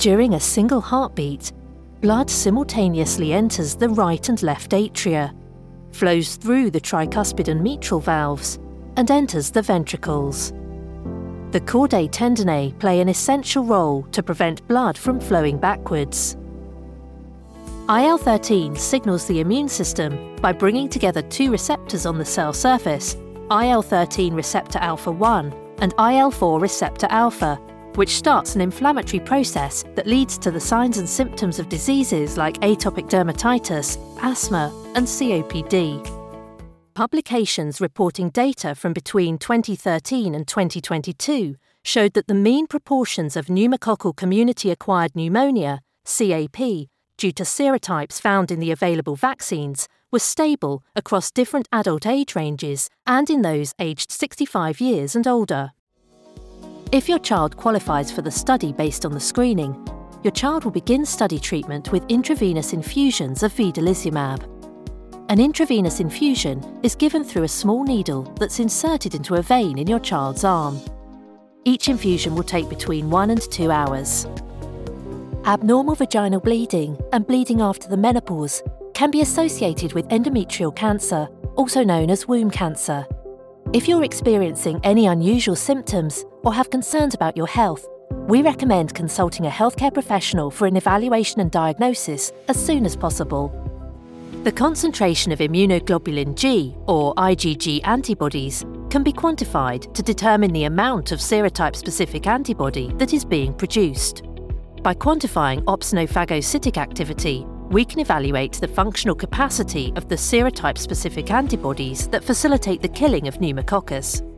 During a single heartbeat, blood simultaneously enters the right and left atria, flows through the tricuspid and mitral valves, and enters the ventricles. The chordae tendineae play an essential role to prevent blood from flowing backwards. IL-13 signals the immune system by bringing together two receptors on the cell surface, IL-13 receptor alpha-1 and IL-4 receptor alpha, which starts an inflammatory process that leads to the signs and symptoms of diseases like atopic dermatitis, asthma, and COPD. Publications reporting data from between 2013 and 2022 showed that the mean proportions of pneumococcal community-acquired pneumonia, CAP, due to serotypes found in the available vaccines was stable across different adult age ranges and in those aged 65 years and older. If your child qualifies for the study based on the screening, your child will begin study treatment with intravenous infusions of vedolizumab. An intravenous infusion is given through a small needle that's inserted into a vein in your child's arm. Each infusion will take between 1 and 2 hours. Abnormal vaginal bleeding and bleeding after the menopause can be associated with endometrial cancer, also known as womb cancer. If you're experiencing any unusual symptoms or have concerns about your health, we recommend consulting a healthcare professional for an evaluation and diagnosis as soon as possible. The concentration of immunoglobulin G, or IgG antibodies, can be quantified to determine the amount of serotype-specific antibody that is being produced. By quantifying opsonophagocytic activity, we can evaluate the functional capacity of the serotype-specific antibodies that facilitate the killing of pneumococcus.